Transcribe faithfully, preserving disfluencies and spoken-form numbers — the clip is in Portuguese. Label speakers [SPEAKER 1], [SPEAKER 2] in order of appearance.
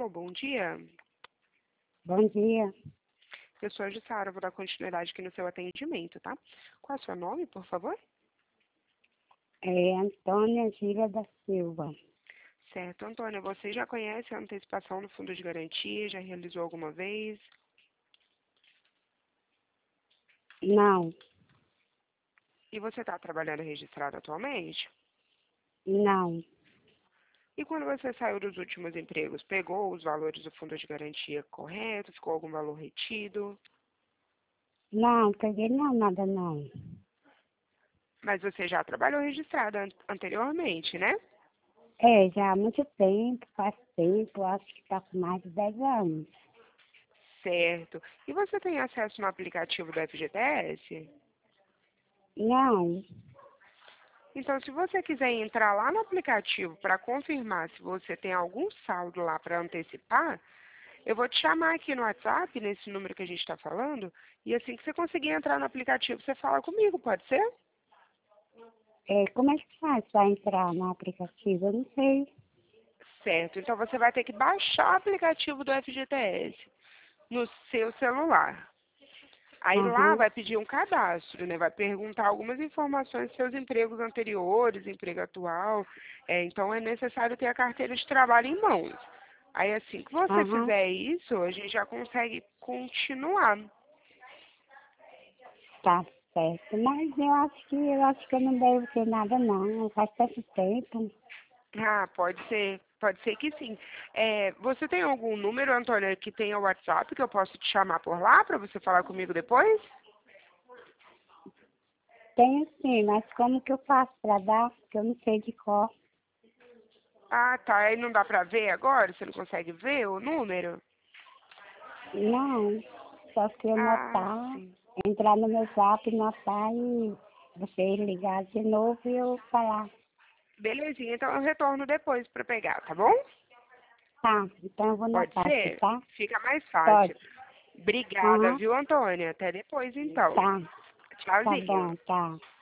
[SPEAKER 1] Alô, bom dia.
[SPEAKER 2] Bom dia.
[SPEAKER 1] Eu sou a Jussara, vou dar continuidade aqui no seu atendimento, tá? Qual é o seu nome, por favor?
[SPEAKER 2] É Antônia Gira da Silva.
[SPEAKER 1] Certo, Antônia, você já conhece a antecipação do fundo de garantia? Já realizou alguma vez?
[SPEAKER 2] Não,
[SPEAKER 1] E você está trabalhando registrado atualmente?
[SPEAKER 2] não.
[SPEAKER 1] E quando você saiu dos últimos empregos, pegou os valores do fundo de garantia correto? Ficou algum valor retido?
[SPEAKER 2] Não, peguei não, nada não.
[SPEAKER 1] Mas você já trabalhou registrado an- anteriormente, né?
[SPEAKER 2] É, já há muito tempo, faz tempo, acho que está com mais de dez anos.
[SPEAKER 1] Certo. E você tem acesso no aplicativo do F G T S?
[SPEAKER 2] Não.
[SPEAKER 1] Então, se você quiser entrar lá no aplicativo para confirmar se você tem algum saldo lá para antecipar, eu vou te chamar aqui no WhatsApp, nesse número que a gente está falando, e assim que você conseguir entrar no aplicativo, você fala comigo, pode ser?
[SPEAKER 2] É, como é que faz para entrar no aplicativo? Eu não sei.
[SPEAKER 1] Certo. Então, você vai ter que baixar o aplicativo do F G T S no seu celular. Aí lá
[SPEAKER 2] Aham,
[SPEAKER 1] vai pedir um cadastro, né? Vai perguntar algumas informações dos seus empregos anteriores, emprego atual. É, então é necessário ter a carteira de trabalho em mãos. Aí assim que você
[SPEAKER 2] aham,
[SPEAKER 1] fizer isso, a gente já consegue continuar.
[SPEAKER 2] tá certo. Mas eu acho que eu acho que eu não devo ter nada não. Faz tanto tempo.
[SPEAKER 1] Ah, pode ser, pode ser que sim. É, você tem algum número, Antônia, que tenha o WhatsApp que eu posso te chamar por lá para você falar comigo depois?
[SPEAKER 2] Tenho sim, mas como que eu faço para dar? Porque eu não sei de cor.
[SPEAKER 1] Ah, tá. Aí não dá para ver agora? Você não consegue ver o número?
[SPEAKER 2] Não, só se eu
[SPEAKER 1] Ah,
[SPEAKER 2] notar,
[SPEAKER 1] sim.
[SPEAKER 2] entrar no meu zap, notar e você ligar de novo e eu falar.
[SPEAKER 1] Belezinha, então eu retorno depois para pegar, tá bom?
[SPEAKER 2] Tá, então eu vou
[SPEAKER 1] Pode
[SPEAKER 2] notar aqui,
[SPEAKER 1] ser?
[SPEAKER 2] tá?
[SPEAKER 1] Fica mais
[SPEAKER 2] Pode.
[SPEAKER 1] fácil. Obrigada,
[SPEAKER 2] Aham,
[SPEAKER 1] viu, Antônia? Até depois, então.
[SPEAKER 2] tá. Tá
[SPEAKER 1] Tchauzinho.
[SPEAKER 2] bom, tá.